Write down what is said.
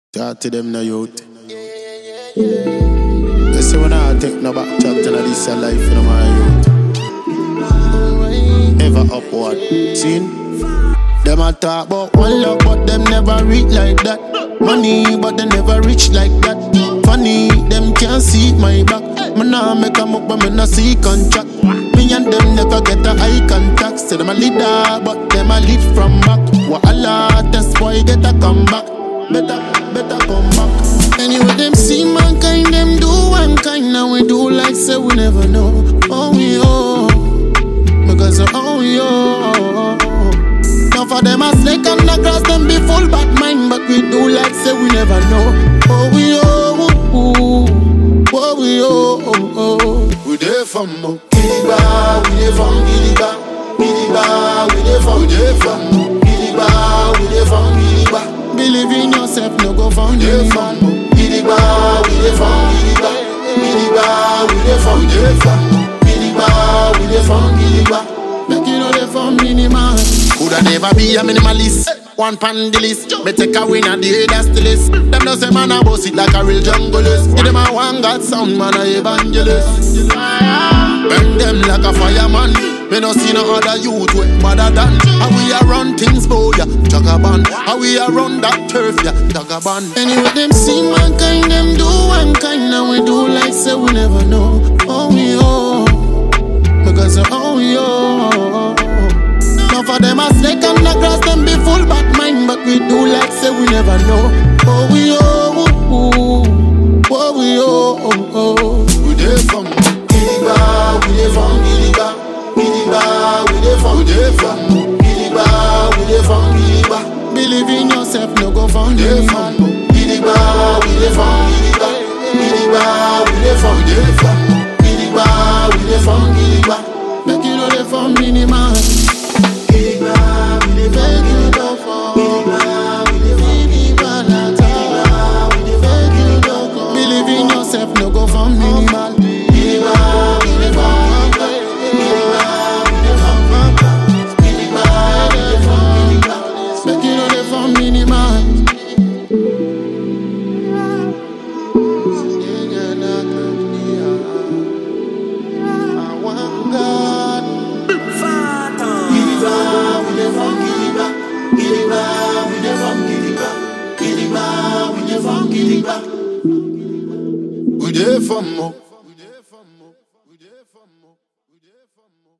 Talk to them now, youth. They say when I take no back chat and this a life in my youth. Ever upward, seen? Them a talk about one love, but them never reach like that. Money, but they never reach like that. Funny, them can't see my back. Me nah make them up, but me nah see contract. Me and them never get a eye contact. Say them a leader, but them a lead from back. Wahala, that's why get a comeback. Better come back. Anyway, them see mankind, them do one kind. Now we do like say we never know. Oh, we oh, because oh, we oh. Now for them a snake on the grass, them be full bad mind. But we do like say we never know. Oh, we oh, oh, we oh. We there from Kiliba, we there from Kiliba. Kiliba, we there from Kiliba, we there from Kiliba. Believe in yourself, no go found you from Kiliba, we dey from Kiliba. Kiliba, we dey from Kiliba, we dey from Kiliba. Make you know they from minimal. Coulda never be a minimalist. One pan the list. Me take a win at the that's the list. Them no say man a boss it like a real junglist. Give them a one God sound man a evangelist. Burn them like a fireman. Me no see no other youth way better than. How we a run things boy, yeah, Jagaban. How we a run that turf, yeah, Jagaban. Anyway, them see mankind, them do one kind. Now we do like say we never know. Oh, we oh, because oh, we oh. Now for them a snake on the grass, them be full bad mind. But we do like say we never know. Oh, we oh, oh, we oh. We there from Kiliba, we there from Kiliba. Kiliba, we dey from Kiliba, we dey from Kiliba. Believe in yourself, no go found you from Kiliba, we dey from Kiliba. Kiliba, we dey from Kiliba, we dey from Kiliba. Make you know they from minimal. Kiliba, we dey beg you don't fall. Kiliba, we dey from Kiliba, we dey beg you don't fall. Believe in yourself, no go found minimal. Kiliba, we dey from we there from